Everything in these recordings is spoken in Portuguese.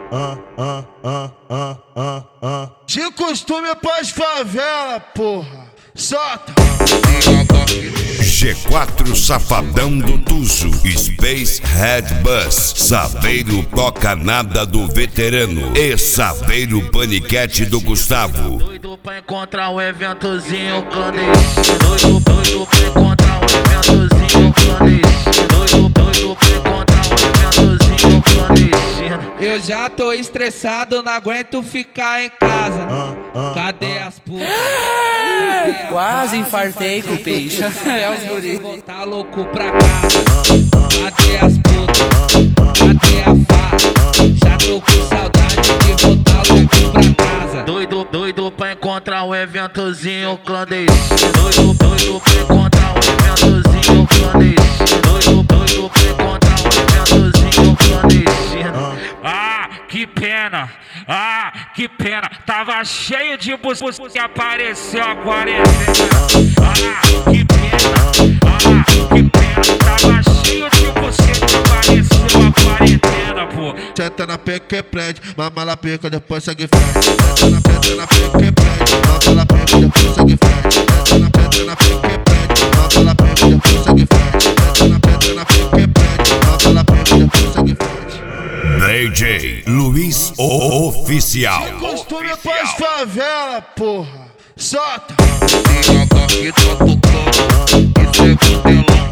De costume pras favela, porra. Solta. G4 Safadão do Tuzo, Space Red Bus, Saveiro Toca Nada do Veterano e Saveiro Paniquete do Gustavo. Doido pra encontrar um eventozinho clandestino. Doido pra encontrar um eventozinho clandestino. Doido pra encontrar um eventozinho clandestino. Eu já tô estressado, não aguento ficar em casa. Cadê as putas? Quase infartei com o peixe. É os guri. Vou tá louco pra casa. Cadê as putas? Cadê a farra? Já tô com saudade de voltar louco pra casa. Doido pra encontrar um eventozinho clandestino. Doido pra encontrar um eventozinho clandestino. Doido pra encontrar um eventozinho clandestino. Que pena, tava cheio de buscas que apareceu a quarentena. Que pena, tava cheio de buscas que apareceu a quarentena, pô. Senta na peca que prende, mama na peca, depois segue frente. Senta na peca que prende, mama na peca, depois segue frente. Senta na peca que prende, mama na peca, depois segue frente. Senta na peca que prende, mama na peca, depois segue frente. DJ Luiz Oficial. De costume pras favela, porra. Solta. Que tá tocando, isso é modelão.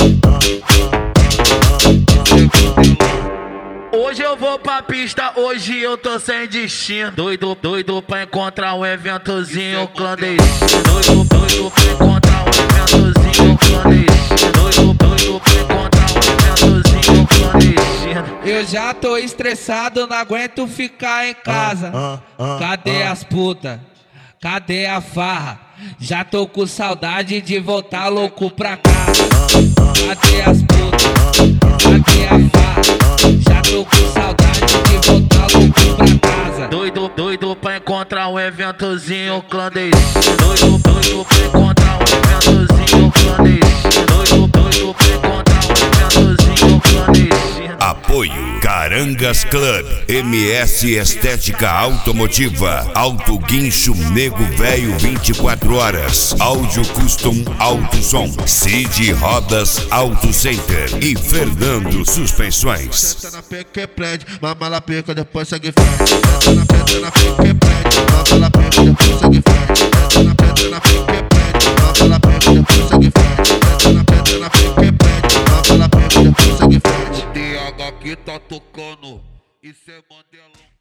Hoje eu vou pra pista, hoje eu tô sem destino. Doido pra encontrar um eventozinho clandestino. Doido pra encontrar um eventozinho clandestino. Doido pra encontrar um eventozinho clandestino. Eu já tô estressado, não aguento ficar em casa. Cadê as putas? Cadê a farra? Já tô com saudade de voltar louco pra casa. Cadê as putas? Cadê a farra? Já tô com saudade de voltar louco pra casa. Doido pra encontrar um eventozinho clandestino. Doido pra encontrar um eventozinho clandestino. Doido pra encontrar um eventozinho clandestino. Apoio Carangas Club, MS Estética Automotiva, Auto Guincho Nego Velho 24 horas, Áudio Custom Auto Som, Cid Rodas Auto Center e Fernando Suspensões. Senta na peca que prende, mama na peca, depois segue frente. Senta na peca que prende, mama na peca, depois segue frente. Senta na peca que prende, mama na peca, depois segue frente. Senta na peca que prende, mama na peca, depois segue frente. O DH que tá tocando, isso é modelão.